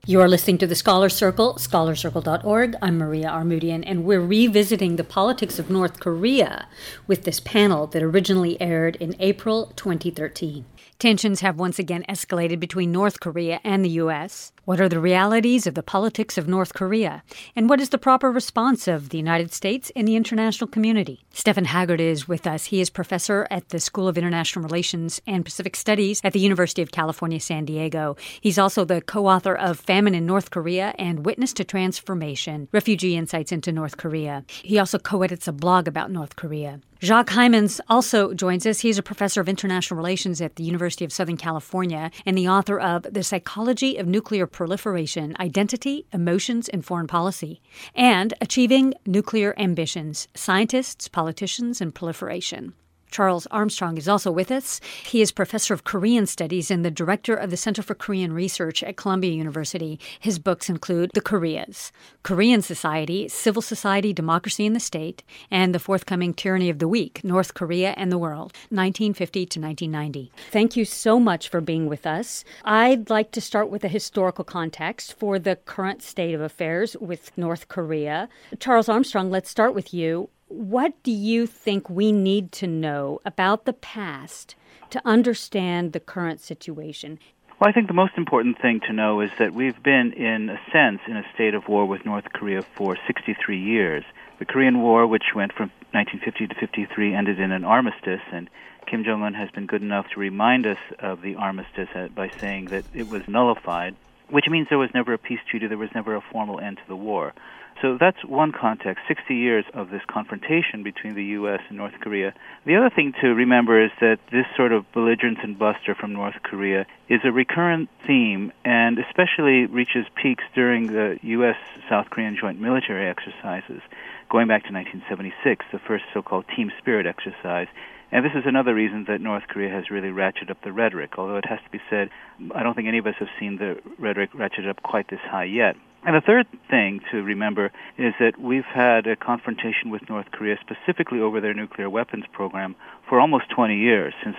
You are listening to the Scholar Circle, scholarcircle.org. I'm Maria Armoudian, and we're revisiting the politics of North Korea with this panel that originally aired in April 2013. Tensions have once again escalated between North Korea and the U.S. What are the realities of the politics of North Korea? And what is the proper response of the United States and the international community? Stephan Haggard is with us. He is professor at the School of International Relations and Pacific Studies at the University of California, San Diego. He's also the co-author of Famine in North Korea and Witness to Transformation, Refugee Insights into North Korea. He also co-edits a blog about North Korea. Jacques Heijmans also joins us. He's a professor of international relations at the University of Southern California and the author of The Psychology of Nuclear Proliferation, Identity, Emotions, and Foreign Policy, and Achieving Nuclear Ambitions, Scientists, Politicians, and Proliferation. Charles Armstrong is also with us. He is professor of Korean Studies and the director of the Center for Korean Research at Columbia University. His books include The Koreas, Korean Society, Civil Society, Democracy in the State, and the forthcoming Tyranny of the Week, North Korea and the World, 1950 to 1990. Thank you so much for being with us. I'd like to start with a historical context for the current state of affairs with North Korea. Charles Armstrong, let's start with you. What do you think we need to know about the past to understand the current situation? Well, I think the most important thing to know is that we've been, in a sense, in a state of war with North Korea for 63 years. The Korean War, which went from 1950 to 53, ended in an armistice, and Kim Jong-un has been good enough to remind us of the armistice by saying that it was nullified, which means there was never a peace treaty, there was never a formal end to the war. So that's one context, 60 years of this confrontation between the U.S. and North Korea. The other thing to remember is that this sort of belligerence and bluster from North Korea is a recurrent theme and especially reaches peaks during the U.S.-South Korean joint military exercises, going back to 1976, the first so-called Team Spirit exercise. And this is another reason that North Korea has really ratcheted up the rhetoric, although it has to be said, I don't think any of us have seen the rhetoric ratcheted up quite this high yet. And the third thing to remember is that we've had a confrontation with North Korea specifically over their nuclear weapons program for almost 20 years, since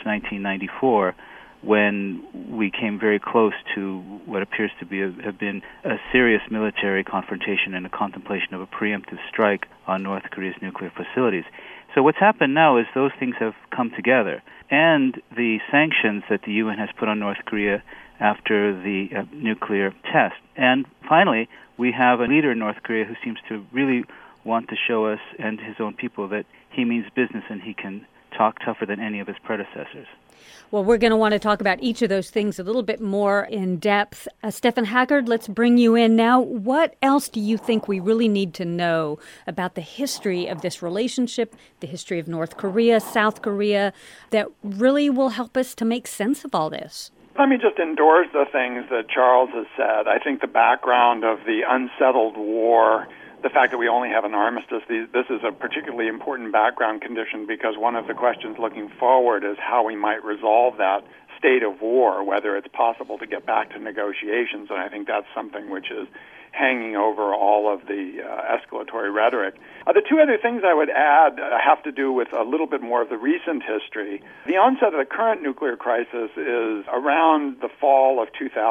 1994, when we came very close to what appears to have been a serious military confrontation and a contemplation of a preemptive strike on North Korea's nuclear facilities. So what's happened now is those things have come together, and the sanctions that the UN has put on North Korea after the nuclear test. And finally, we have a leader in North Korea who seems to really want to show us and his own people that he means business and he can talk tougher than any of his predecessors. Well, we're going to want to talk about each of those things a little bit more in depth. Stephan Haggard, let's bring you in now. What else do you think we really need to know about the history of this relationship, the history of North Korea, South Korea, that really will help us to make sense of all this? Let me just endorse the things that Charles has said. I think the background of the unsettled war, the fact that we only have an armistice, this is a particularly important background condition because one of the questions looking forward is how we might resolve that state of war, whether it's possible to get back to negotiations, and I think that's something which is hanging over all of the escalatory rhetoric. The two other things I would add have to do with a little bit more of the recent history. The onset of the current nuclear crisis is around the fall of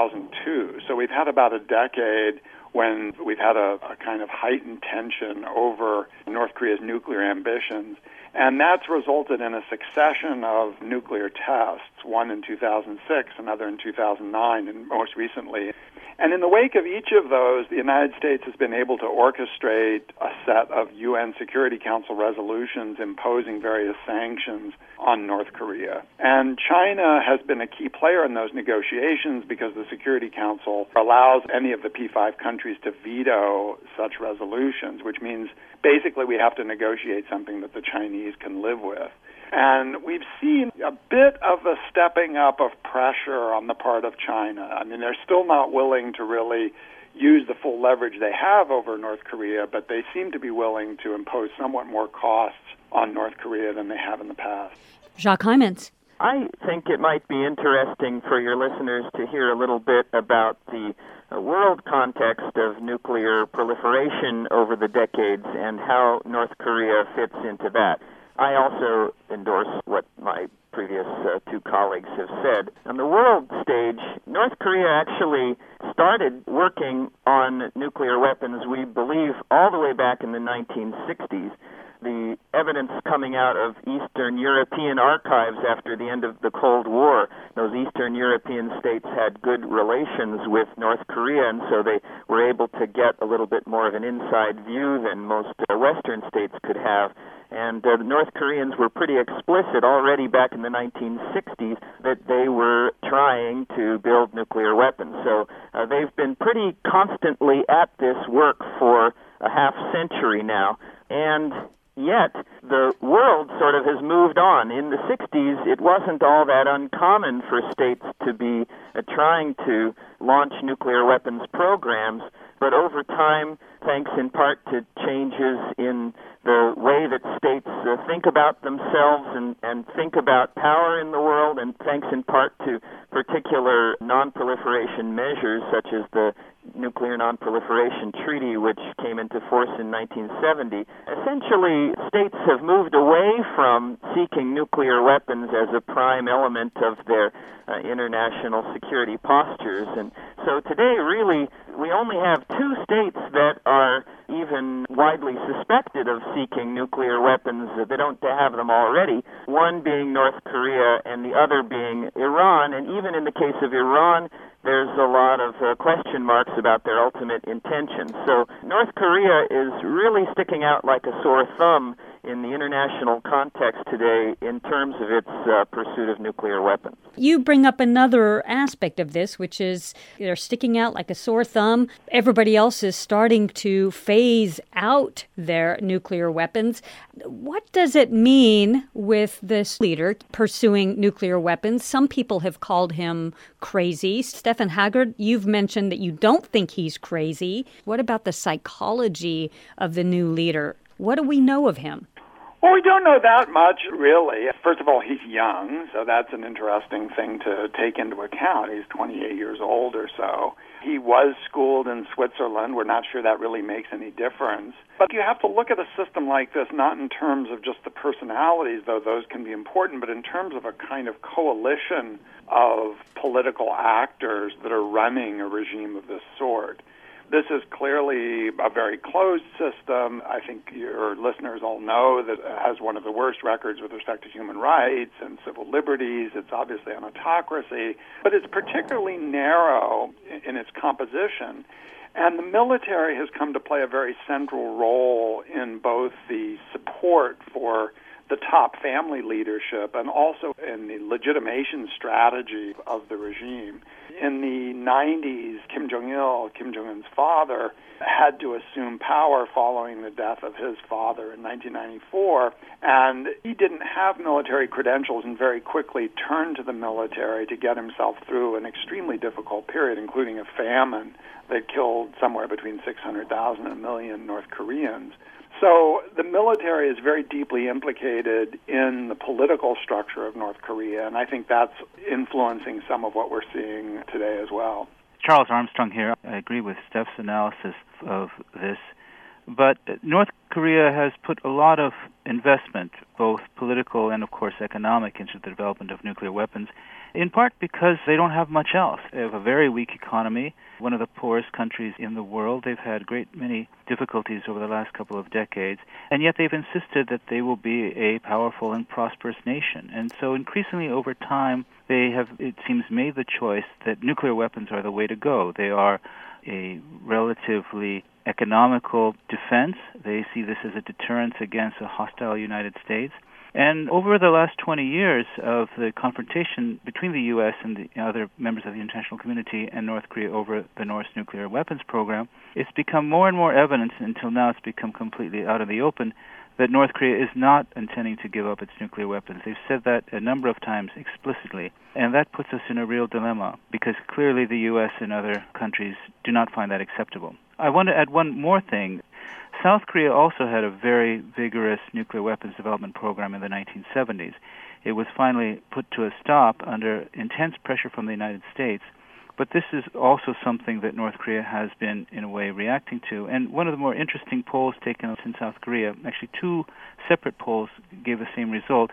2002, so we've had about a decade when we've had a kind of heightened tension over North Korea's nuclear ambitions. And that's resulted in a succession of nuclear tests, one in 2006, another in 2009, and most recently. And in the wake of each of those, the United States has been able to orchestrate a set of UN Security Council resolutions imposing various sanctions on North Korea. And China has been a key player in those negotiations because the Security Council allows any of the P5 countries to veto such resolutions, which means basically we have to negotiate something that the Chinese can live with. And we've seen a bit of a stepping up of pressure on the part of China. I mean, they're still not willing to really use the full leverage they have over North Korea, but they seem to be willing to impose somewhat more costs on North Korea than they have in the past. Jacques Heijmans. I think it might be interesting for your listeners to hear a little bit about the world context of nuclear proliferation over the decades and how North Korea fits into that. I also endorse what my previous two colleagues have said. On the world stage, North Korea actually started working on nuclear weapons, we believe, all the way back in the 1960s. The evidence coming out of Eastern European archives after the end of the Cold War, those Eastern European states had good relations with North Korea, and so they were able to get a little bit more of an inside view than most Western states could have. And the North Koreans were pretty explicit already back in the 1960s that they were trying to build nuclear weapons. So they've been pretty constantly at this work for a half century now. And yet, the world sort of has moved on. In the 60s, it wasn't all that uncommon for states to be trying to launch nuclear weapons programs, but over time, thanks in part to changes in the way that states think about themselves and think about power in the world, and thanks in part to particular non-proliferation measures such as the Nuclear Non-Proliferation Treaty, which came into force in 1970. Essentially, states have moved away from seeking nuclear weapons as a prime element of their international security postures. And so today, really, we only have two states that are even widely suspected of seeking nuclear weapons. They don't have them already, one being North Korea and the other being Iran. And even in the case of Iran, there's a lot of question marks about their ultimate intentions. So North Korea is really sticking out like a sore thumb in the international context today in terms of its pursuit of nuclear weapons. You bring up another aspect of this, which is they're sticking out like a sore thumb. Everybody else is starting to phase out their nuclear weapons. What does it mean with this leader pursuing nuclear weapons? Some people have called him crazy. Stephan Haggard, you've mentioned that you don't think he's crazy. What about the psychology of the new leader? What do we know of him? Well, we don't know that much, really. First of all, he's young, so that's an interesting thing to take into account. He's 28 years old or so. He was schooled in Switzerland. We're not sure that really makes any difference. But you have to look at a system like this not in terms of just the personalities, though those can be important, but in terms of a kind of coalition of political actors that are running a regime of this sort. This is clearly a very closed system. I think your listeners all know that it has one of the worst records with respect to human rights and civil liberties. It's obviously an autocracy, but it's particularly narrow in its composition. And the military has come to play a very central role in both the support for the top family leadership and also in the legitimation strategy of the regime. In the 90s, Kim Jong-il, Kim Jong-un's father, had to assume power following the death of his father in 1994, and he didn't have military credentials and very quickly turned to the military to get himself through an extremely difficult period, including a famine that killed somewhere between 600,000 and 1 million North Koreans. So the military is very deeply implicated in the political structure of North Korea, and I think that's influencing some of what we're seeing today as well. Charles Armstrong here. I agree with Steph's analysis of this. But North Korea has put a lot of investment, both political and, of course, economic, into the development of nuclear weapons, in part because they don't have much else. They have a very weak economy, one of the poorest countries in the world. They've had a great many difficulties over the last couple of decades, and yet they've insisted that they will be a powerful and prosperous nation. And so increasingly over time, they have, it seems, made the choice that nuclear weapons are the way to go. They are a relatively economical defense. They see this as a deterrence against a hostile United States. And over the last 20 years of the confrontation between the U.S. and the other members of the international community and North Korea over the North's nuclear weapons program, it's become more and more evident, until now it's become completely out in the open, that North Korea is not intending to give up its nuclear weapons. They've said that a number of times explicitly, and that puts us in a real dilemma, because clearly the U.S. and other countries do not find that acceptable. I want to add one more thing. South Korea also had a very vigorous nuclear weapons development program in the 1970s. It was finally put to a stop under intense pressure from the United States, but this is also something that North Korea has been, in a way, reacting to. And one of the more interesting polls taken in South Korea, actually two separate polls gave the same result,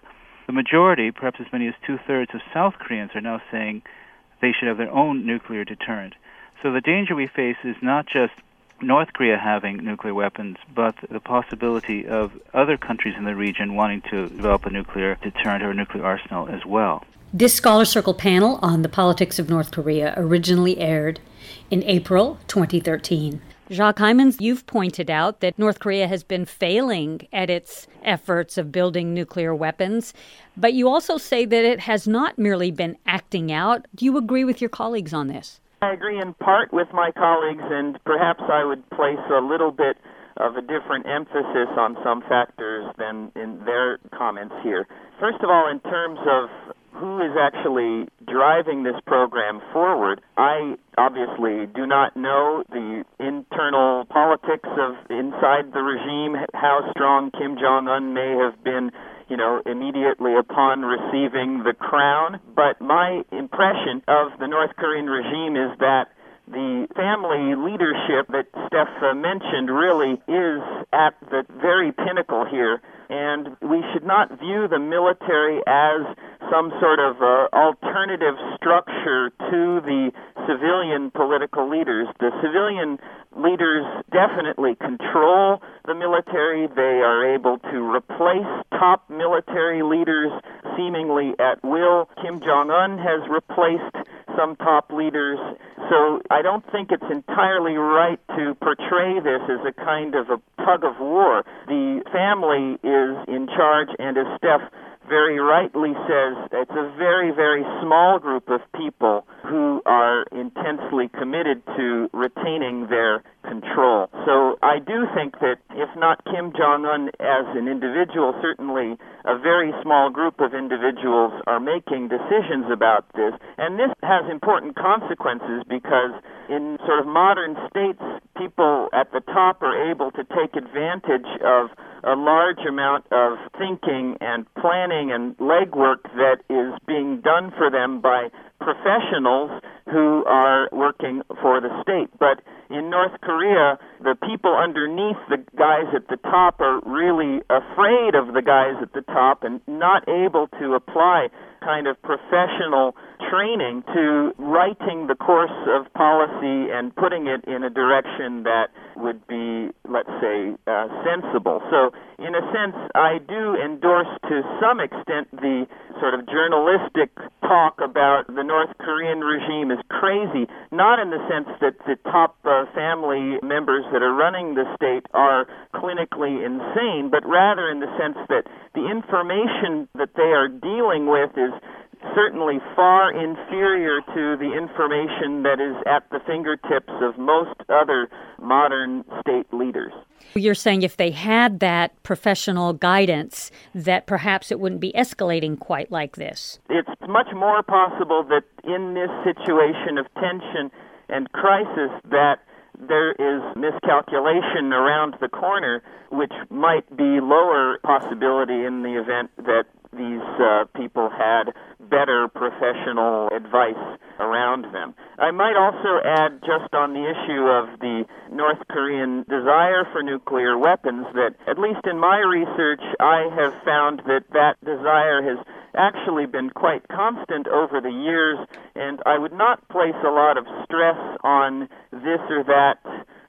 the majority, perhaps as many as two-thirds of South Koreans, are now saying they should have their own nuclear deterrent. So the danger we face is not just North Korea having nuclear weapons, but the possibility of other countries in the region wanting to develop a nuclear deterrent or a nuclear arsenal as well. This Scholar Circle panel on the politics of North Korea originally aired in April 2013. Jacques Heymans, you've pointed out that North Korea has been failing at its efforts of building nuclear weapons, but you also say that it has not merely been acting out. Do you agree with your colleagues on this? I agree in part with my colleagues, and perhaps I would place a little bit of a different emphasis on some factors than in their comments here. First of all, in terms of who is actually driving this program forward, I obviously do not know the internal politics of inside the regime, how strong Kim Jong-un may have been, immediately upon receiving the crown. But my impression of the North Korean regime is that the family leadership that Steph mentioned really is at the very pinnacle here, and we should not view the military as some sort of alternative structure to the civilian political leaders. The civilian leaders definitely control the military. They are able to replace top military leaders seemingly at will. Kim Jong-un has replaced some top leaders. So I don't think it's entirely right to portray this as a kind of a tug of war. The family is in charge, and as Steph very rightly says, it's a very, very small group of people who are intensely committed to retaining their control. So I do think that if not Kim Jong-un as an individual, certainly a very small group of individuals are making decisions about this. And this has important consequences because in sort of modern states, people at the top are able to take advantage of a large amount of thinking and planning and legwork that is being done for them by professionals who are working for the state. But in North Korea, the people underneath the guys at the top are really afraid of the guys at the top and not able to apply kind of professional training to writing the course of policy and putting it in a direction that would be, let's say, sensible. So, in a sense, I do endorse to some extent the sort of journalistic talk about the North Korean regime is crazy, not in the sense that the top family members that are running the state are clinically insane, but rather in the sense that the information that they are dealing with is certainly far inferior to the information that is at the fingertips of most other modern state leaders. You're saying if they had that professional guidance, that perhaps it wouldn't be escalating quite like this. It's much more possible that in this situation of tension and crisis that there is miscalculation around the corner, which might be lower possibility in the event that these people had better professional advice around them. I might also add, just on the issue of the North Korean desire for nuclear weapons, that at least in my research, I have found that that desire has actually been quite constant over the years, and I would not place a lot of stress on this or that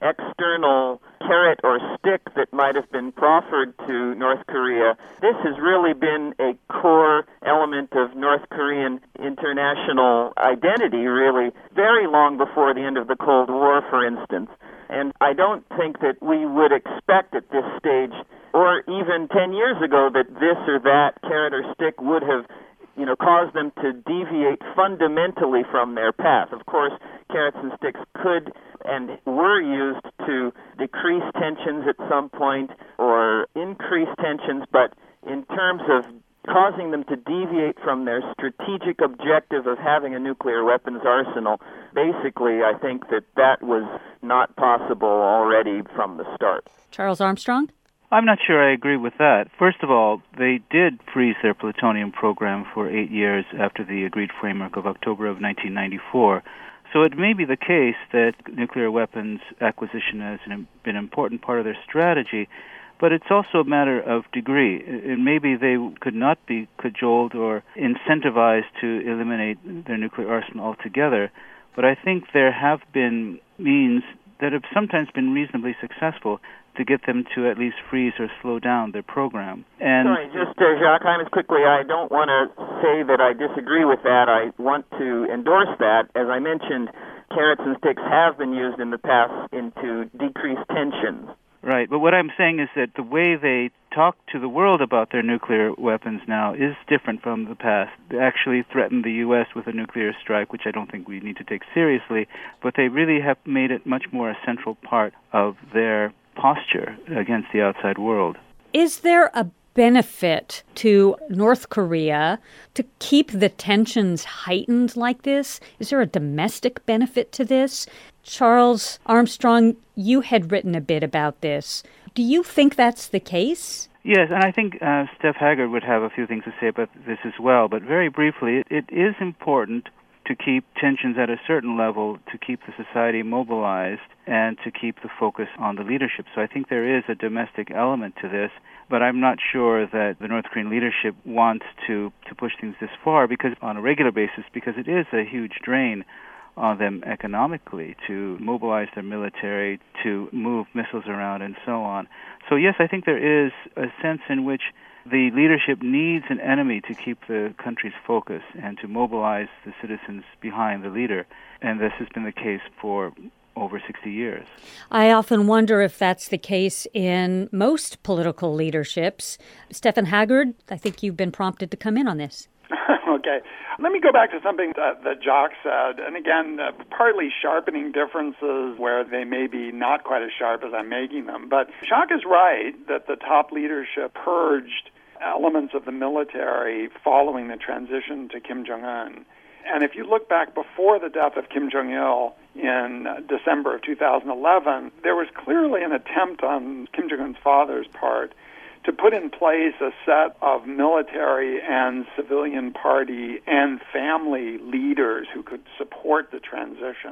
external carrot or stick that might have been proffered to North Korea. This has really been a core element of North Korean international identity, really, very long before the end of the Cold War, for instance. And I don't think that we would expect at this stage, or even 10 years ago, that this or that carrot or stick would have caused them to deviate fundamentally from their path. Of course, carrots and sticks could and were used to decrease tensions at some point or increase tensions, but in terms of causing them to deviate from their strategic objective of having a nuclear weapons arsenal, basically, I think that was not possible already from the start. Charles Armstrong? I'm not sure I agree with that. First of all, they did freeze their plutonium program for 8 years after the agreed framework of October of 1994. So it may be the case that nuclear weapons acquisition has been an important part of their strategy, But it's also a matter of degree. Maybe they could not be cajoled or incentivized to eliminate their nuclear arsenal altogether, but I think there have been means that have sometimes been reasonably successful to get them to at least freeze or slow down their program. Sorry, just Jacques Hymans, quickly, I don't want to say that I disagree with that. I want to endorse that. As I mentioned, carrots and sticks have been used in the past to decrease tensions. Right, but what I'm saying is that the way they talk to the world about their nuclear weapons now is different from the past. They actually threatened the U.S. with a nuclear strike, which I don't think we need to take seriously, but they really have made it much more a central part of their posture against the outside world. Is there a benefit to North Korea to keep the tensions heightened like this? Is there a domestic benefit to this? Charles Armstrong, you had written a bit about this. Do you think that's the case? Yes, and I think Steph Haggard would have a few things to say about this as well, but very briefly, it is important to keep tensions at a certain level, to keep the society mobilized, and to keep the focus on the leadership. So I think there is a domestic element to this, but I'm not sure that the North Korean leadership wants to push things this far because on a regular basis, because it is a huge drain on them economically to mobilize their military, to move missiles around, and so on. So yes, I think there is a sense in which the leadership needs an enemy to keep the country's focus and to mobilize the citizens behind the leader. And this has been the case for over 60 years. I often wonder if that's the case in most political leaderships. Stephen Haggard, I think you've been prompted to come in on this. Okay. Let me go back to something that Jacques said, and again, partly sharpening differences where they may be not quite as sharp as I'm making them. But Jacques is right that the top leadership purged elements of the military following the transition to Kim Jong-un. And if you look back before the death of Kim Jong-il in December of 2011, there was clearly an attempt on Kim Jong-un's father's part to put in place a set of military and civilian party and family leaders who could support the transition.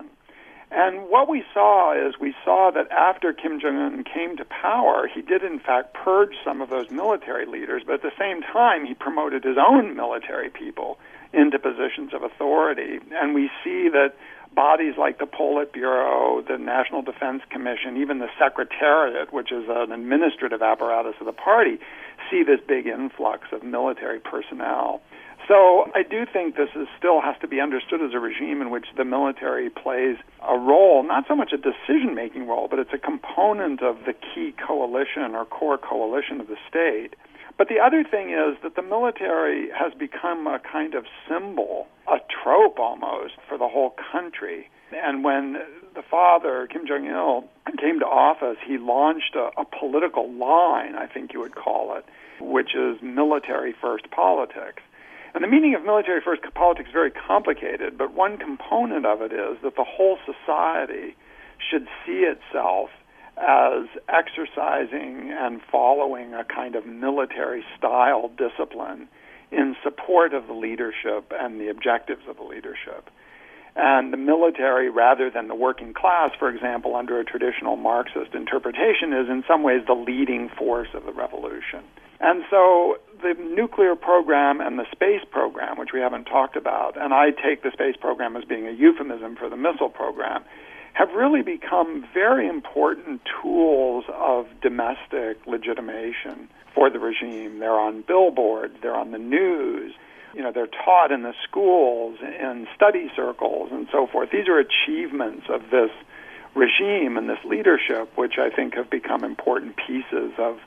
And what we saw that after Kim Jong-un came to power, he did in fact purge some of those military leaders, but at the same time he promoted his own military people into positions of authority. And we see that bodies like the Politburo, the National Defense Commission, even the Secretariat, which is an administrative apparatus of the party, see this big influx of military personnel. So I do think this still has to be understood as a regime in which the military plays a role, not so much a decision-making role, but it's a component of the key coalition or core coalition of the state. But the other thing is that the military has become a kind of symbol, a trope almost, for the whole country. And when the father, Kim Jong-il, came to office, he launched a political line, I think you would call it, which is military-first politics. And the meaning of military-first politics is very complicated, but one component of it is that the whole society should see itself as exercising and following a kind of military-style discipline in support of the leadership and the objectives of the leadership. And the military, rather than the working class, for example, under a traditional Marxist interpretation, is in some ways the leading force of the revolution. And so the nuclear program and the space program, which we haven't talked about, and I take the space program as being a euphemism for the missile program, have really become very important tools of domestic legitimation for the regime. They're on billboards, they're on the news, they're taught in the schools, in study circles, and so forth. These are achievements of this regime and this leadership, which I think have become important pieces of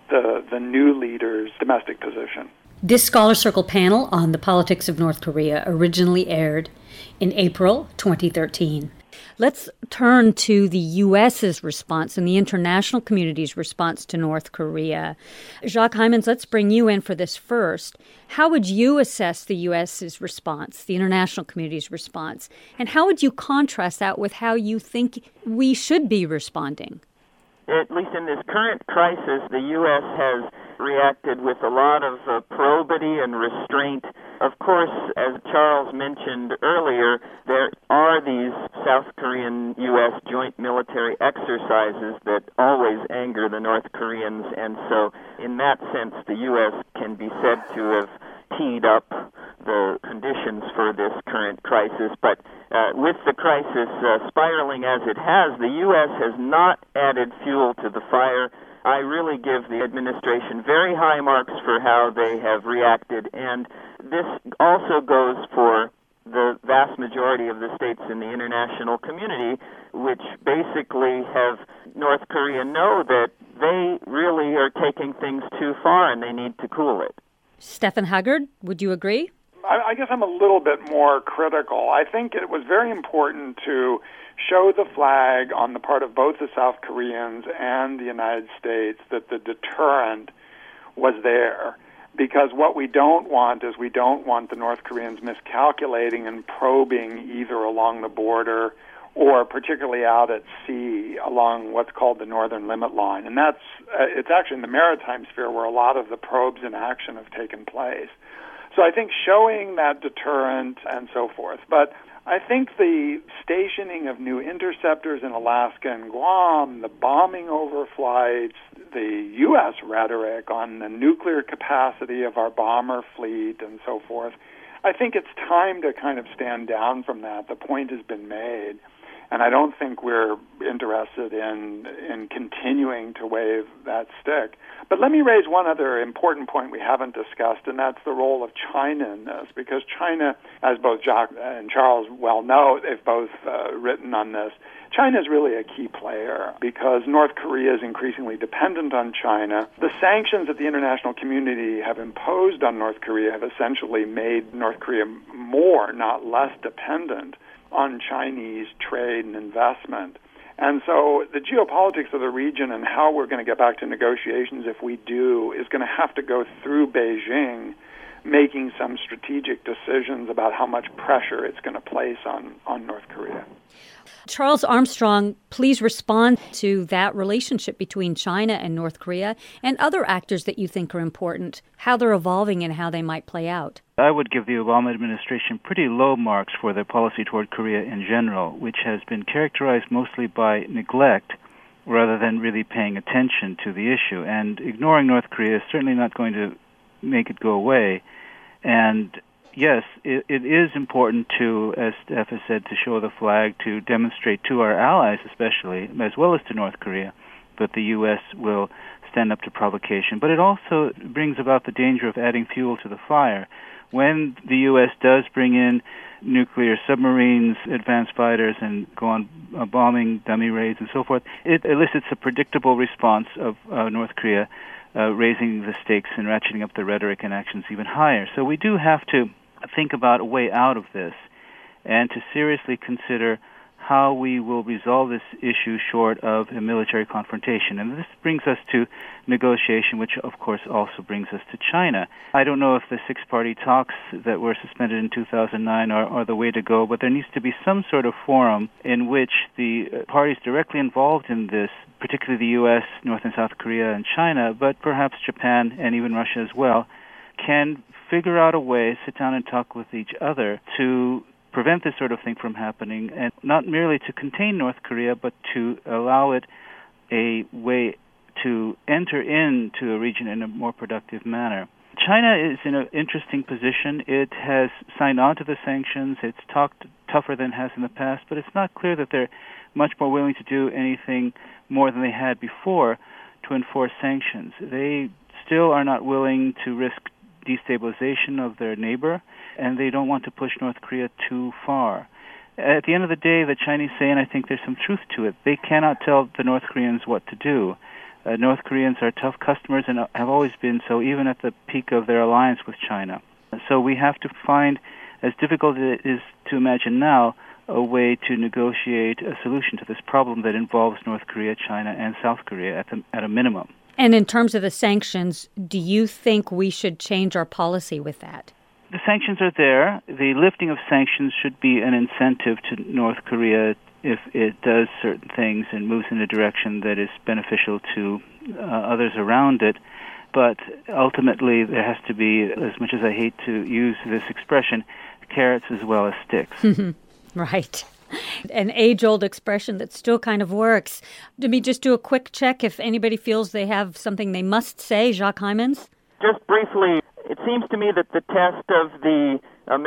the new leader's domestic position. This Scholar Circle panel on the politics of North Korea originally aired in April 2013. Let's turn to the U.S.'s response and the international community's response to North Korea. Jacques Hymans, let's bring you in for this first. How would you assess the U.S.'s response, the international community's response, and how would you contrast that with how you think we should be responding? At least in this current crisis, the U.S. has reacted with a lot of probity and restraint Of course, as Charles mentioned earlier, there are these South Korean-U.S. joint military exercises that always anger the North Koreans, and so in that sense, the U.S. can be said to have teed up the conditions for this current crisis. But with the crisis spiraling as it has, the U.S. has not added fuel to the fire. I really give the administration very high marks for how they have reacted, and this also goes for the vast majority of the states in the international community, which basically have North Korea know that they really are taking things too far and they need to cool it. Stephen Haggard, would you agree? I guess I'm a little bit more critical. I think it was very important to show the flag on the part of both the South Koreans and the United States that the deterrent was there. Because what we don't want is we don't want the North Koreans miscalculating and probing either along the border or particularly out at sea along what's called the Northern Limit Line. And it's actually in the maritime sphere where a lot of the probes in action have taken place. So I think showing that deterrent and so forth. But I think the stationing of new interceptors in Alaska and Guam, the bombing over flights, the U.S. rhetoric on the nuclear capacity of our bomber fleet and so forth, I think it's time to kind of stand down from that. The point has been made. And I don't think we're interested in continuing to wave that stick. But let me raise one other important point we haven't discussed, and that's the role of China in this, because China, as both Jacques and Charles well know, they've both written on this, China is really a key player because North Korea is increasingly dependent on China. The sanctions that the international community have imposed on North Korea have essentially made North Korea more, not less, dependent on Chinese trade and investment. And so the geopolitics of the region and how we're going to get back to negotiations, if we do, is going to have to go through Beijing making some strategic decisions about how much pressure it's going to place on North Korea. Charles Armstrong, please respond to that relationship between China and North Korea and other actors that you think are important, how they're evolving and how they might play out. I would give the Obama administration pretty low marks for their policy toward Korea in general, which has been characterized mostly by neglect rather than really paying attention to the issue. And ignoring North Korea is certainly not going to make it go away. And yes, it is important to, as Steph has said, to show the flag, to demonstrate to our allies especially, as well as to North Korea, that the U.S. will stand up to provocation. But it also brings about the danger of adding fuel to the fire. When the U.S. does bring in nuclear submarines, advanced fighters, and go on bombing dummy raids and so forth, it elicits a predictable response of North Korea raising the stakes and ratcheting up the rhetoric and actions even higher. So we do have to think about a way out of this and to seriously consider how we will resolve this issue short of a military confrontation. And this brings us to negotiation, which of course also brings us to China. I don't know if the six-party talks that were suspended in 2009 are the way to go, but there needs to be some sort of forum in which the parties directly involved in this, particularly the U.S., North and South Korea, and China, but perhaps Japan and even Russia as well, can figure out a way, sit down and talk with each other to prevent this sort of thing from happening, and not merely to contain North Korea, but to allow it a way to enter into a region in a more productive manner. China is in an interesting position. It has signed on to the sanctions. It's talked tougher than it has in the past, but it's not clear that they're much more willing to do anything more than they had before to enforce sanctions. They still are not willing to risk destabilization of their neighbor, and they don't want to push North Korea too far. At the end of the day, the Chinese say, and I think there's some truth to it, they cannot tell the North Koreans what to do. North Koreans are tough customers and have always been so, even at the peak of their alliance with China. So we have to find, as difficult as it is to imagine now, a way to negotiate a solution to this problem that involves North Korea, China, and South Korea at a minimum. And in terms of the sanctions, do you think we should change our policy with that? The sanctions are there. The lifting of sanctions should be an incentive to North Korea if it does certain things and moves in a direction that is beneficial to others around it. But ultimately, there has to be, as much as I hate to use this expression, carrots as well as sticks. Right. An age-old expression that still kind of works. Let me just do a quick check if anybody feels they have something they must say. Jacques Hymans? Just briefly, it seems to me that the test of the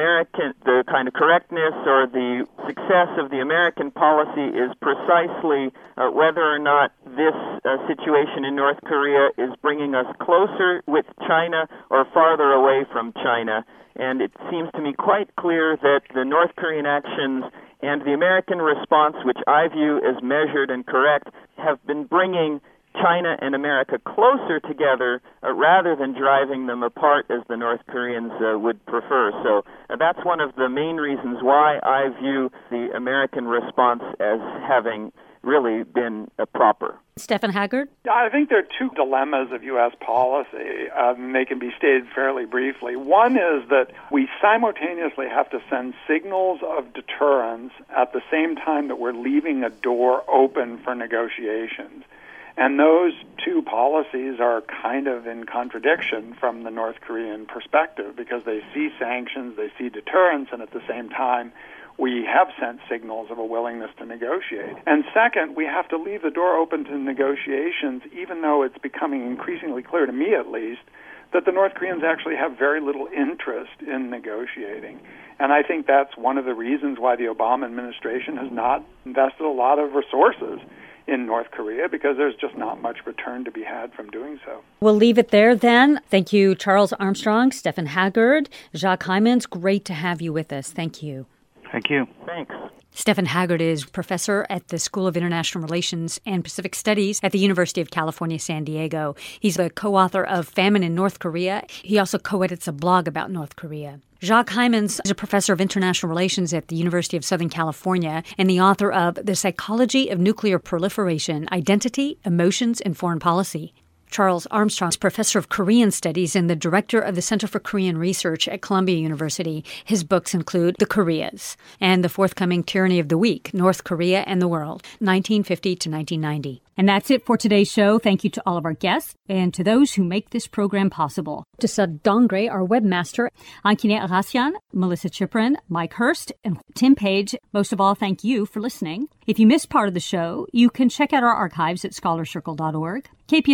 kind of correctness or the success of the American policy is precisely whether or not this situation in North Korea is bringing us closer with China or farther away from China. And it seems to me quite clear that the North Korean actions and the American response, which I view as measured and correct, have been bringing China and America closer together rather than driving them apart as the North Koreans would prefer. So that's one of the main reasons why I view the American response as having really been proper. Stephen Haggard? I think there are two dilemmas of U.S. policy, and they can be stated fairly briefly. One is that we simultaneously have to send signals of deterrence at the same time that we're leaving a door open for negotiations. And those two policies are kind of in contradiction from the North Korean perspective because they see sanctions, they see deterrence, and at the same time, we have sent signals of a willingness to negotiate. And second, we have to leave the door open to negotiations, even though it's becoming increasingly clear, to me at least, that the North Koreans actually have very little interest in negotiating. And I think that's one of the reasons why the Obama administration has not invested a lot of resources in North Korea, because there's just not much return to be had from doing so. We'll leave it there then. Thank you, Charles Armstrong, Stephen Haggard, Jacques Hymans. Great to have you with us. Thank you. Thank you. Thanks. Stephen Haggard is professor at the School of International Relations and Pacific Studies at the University of California, San Diego. He's the co-author of Famine in North Korea. He also co-edits a blog about North Korea. Jacques Hymans is a professor of international relations at the University of Southern California and the author of The Psychology of Nuclear Proliferation, Identity, Emotions, and Foreign Policy. Charles Armstrong is professor of Korean studies and the director of the Center for Korean Research at Columbia University. His books include The Koreas and the forthcoming Tyranny of the Week, North Korea and the World, 1950 to 1990. And that's it for today's show. Thank you to all of our guests and to those who make this program possible. To Sud Dongre, our webmaster, Ankine Arasian, Melissa Chiprin, Mike Hurst, and Tim Page. Most of all, thank you for listening. If you missed part of the show, you can check out our archives at scholarcircle.org,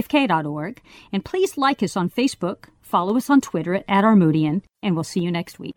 kpfk.org, and please like us on Facebook, follow us on Twitter at Armoudian, and we'll see you next week.